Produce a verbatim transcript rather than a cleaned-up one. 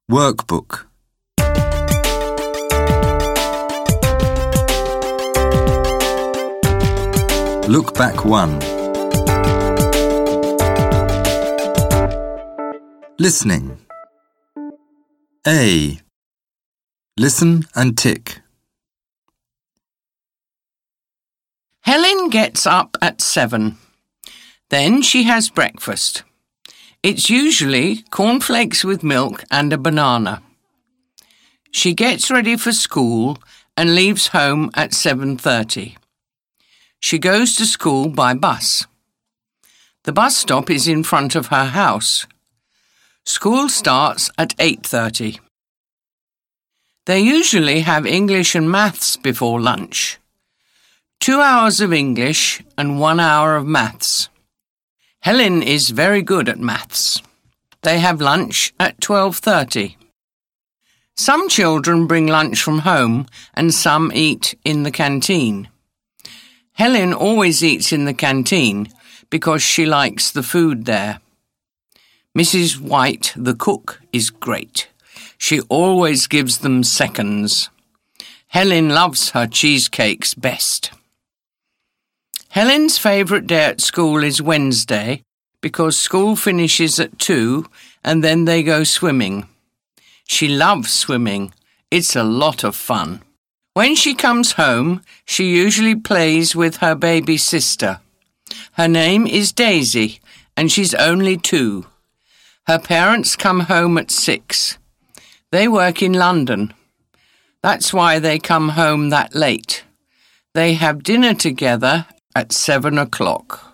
Workbook. Look back one. Listening. A. Listen and tick. Helen gets up at seven. Then she has breakfast. It's usually cornflakes with milk and a banana. She gets ready for school and leaves home at seven thirty. She goes to school by bus. The bus stop is in front of her house. School starts at eight thirty. They usually have English and maths before lunch. Two hours of English and one hour of maths. Helen is very good at maths. They have lunch at twelve thirty. Some children bring lunch from home and some eat in the canteen. Helen always eats in the canteen because she likes the food there. Missus White, the cook, is great. She always gives them seconds. Helen loves her cheesecakes best. Helen's favourite day at school is Wednesday because school finishes at two and then they go swimming. She loves swimming. It's a lot of fun. When she comes home, she usually plays with her baby sister. Her name is Daisy and she's only two. Her parents come home at six. They work in London. That's why they come home that late. They have dinner together at seven o'clock.